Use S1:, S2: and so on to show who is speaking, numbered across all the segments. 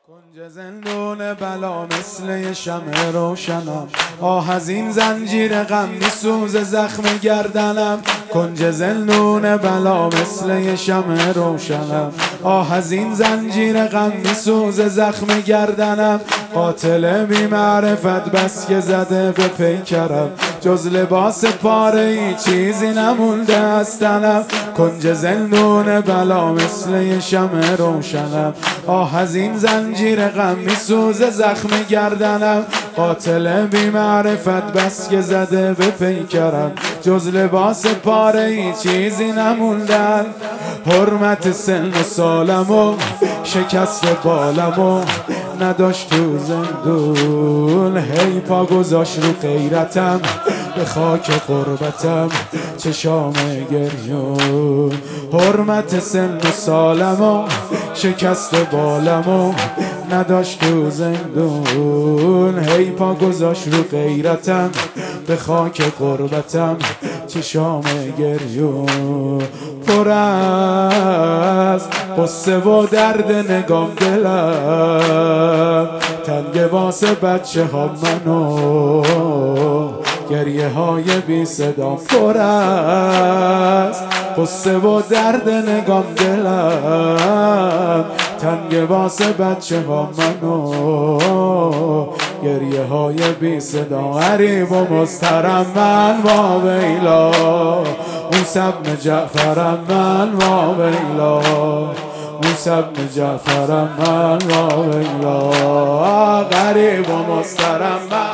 S1: کنج زندون بلا مثل یه شمع روشنم، آه از این زنجیر غم میسوزه زخم گردنم. کنج زندون بلا مثل یه شمع روشنم، آه از این زنجیر غم میسوزه زخم گردنم. قاتل بی معرفت بس که زده به پیکرم، جز لباس پاره ای چیزی نمونده از تنم. کنج زندون بلا مثل یه شمع روشنم، آه از این زنجیر غم میسوزه زخم گردنم. قاتل بی معرفت بس که زده به پیکرم، جز لباس پاره ای چیزی نموندن. حرمت سن و سالمو شکست بالمو نداشت تو زندون، هی پا گذاشت رو غیرتم به خاک قربتم چشام گریون. حرمت سن و سالمو شکست بالمو نداشت تو زندون، هی پا گذاشت رو غیرتم به خاک قربتم چشام گریون. پر از قصه و درد نگام دلم، تنگ واسه بچه ها منو گریه های بی صدا. پر از قصه و درد نگام دلم، تنگ واسه بچه ها منو گریه های بی صدا. غریب و مضطرم من وا ویلا، موسی بن جعفرم من وا ویلا، موسی بن جعفرم من وا ویلا. غریب و مضطرم من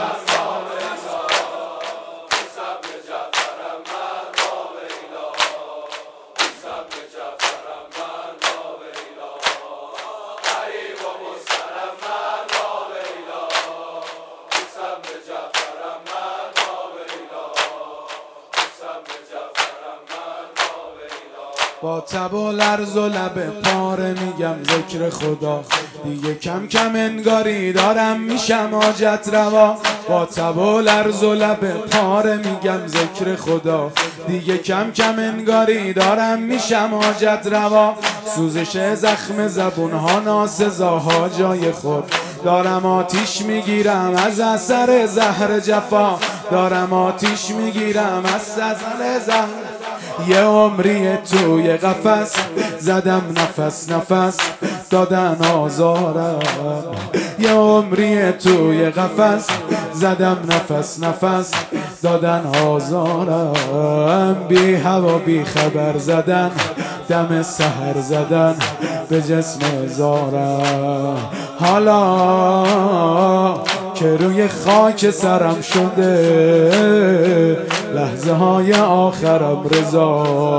S1: با تب و لرز و لب پاره میگم ذکر خدا، دیگه کم کم انگاری دارم میشم حاجت روا. با تب و لرز و لب پاره میگم ذکر خدا، دیگه کم کم انگاری دارم میشم حاجت روا. سوزش زخم زبونها ناسزاها جای خود، دارم آتیش میگیرم از اثر زهر جفا، دارم آتیش میگیرم از اثر زهر. یه عمری توی قفس زدم نفس نفس دادن آزارم، یه عمری توی قفس زدم نفس نفس دادن آزارم. بی هوا بی خبر زدن دم سحر زدن به جسم زارم. حالا که روی خاک سرم شده لحظه های آخرم رضا،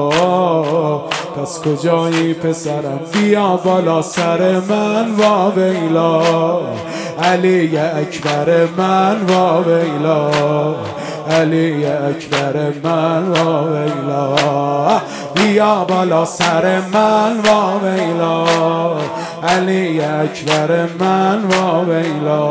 S1: پس کجایی پسرم بیا بالا سر من وا ویلا. علی اکبر من وا ویلا، علی اکبر من وا ویلا. بیا بالا سر من وا ویلا، علی اکبر من وا ویلا.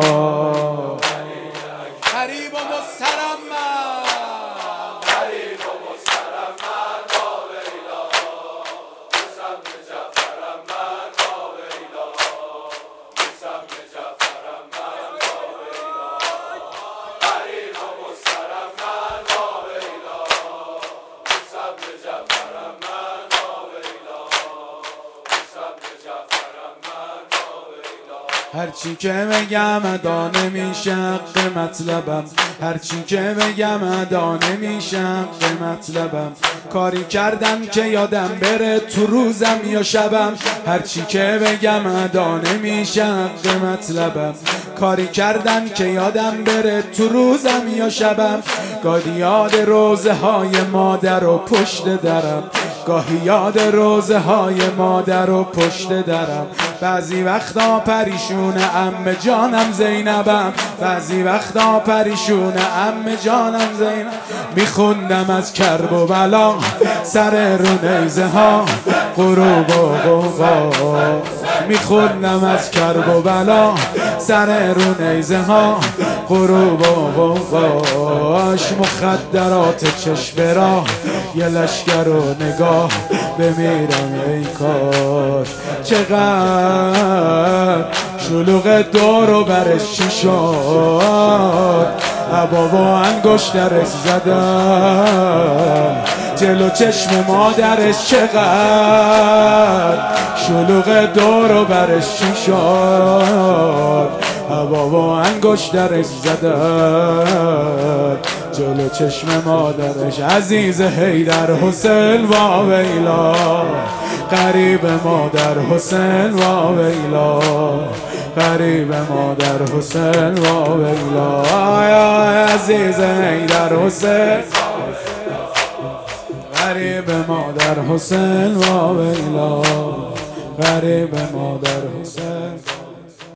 S1: غریب و مضطرم من، غریب و مضطرم من وا ویلا، موسی بن جعفرم من وا ویلا، موسی بن جعفرم من وا ویلا. غریب و مضطرم من وا ویلا، موسی بن جعفرم من وا ویلا، موسی بن جعفرم من وا ویلا. هرچی که بگم ادا نمیشم به مطلبم، هرچی که بگم ادا نمیشم به مطلبم. کاری کردم که یادم بره تو روزم یا شبم، هرچی که بگم ادا نمیشم به مطلبم. کاری کردم که یادم بره تو روزم یا شبم. گاهی یاد روزه های مادر و پشت درم، گاهی یاد روزه های مادر و پشت درم. بعضی وقتا پریشون عمه جانم زینبم، بعضی وقتا پریشون عمه جانم زینب. میخوندم از کرب و بلا سر رو نیزه ها غروب و غوغا، میخوندم از کرب و بلا سر رو نیزه ها غروب و غوغاش. مخدرات چشم راه یه لشگر و نگاه بمیرم ای کاش. چقدر شلوغ دور و برش چی شد عبا و انگشترش زدن جلو چشم مادرش چقدر شلوغ دور و برش چی شد عبا و انگشترش زدن جلو چشم مادرش عزیز حیدر حسین و ویلا قریب مادر حسین و ویلا قریب مادر حسین و ویلا عزیز حیدر حسین قریب مادر حسین و ویلا قریب مادر حسین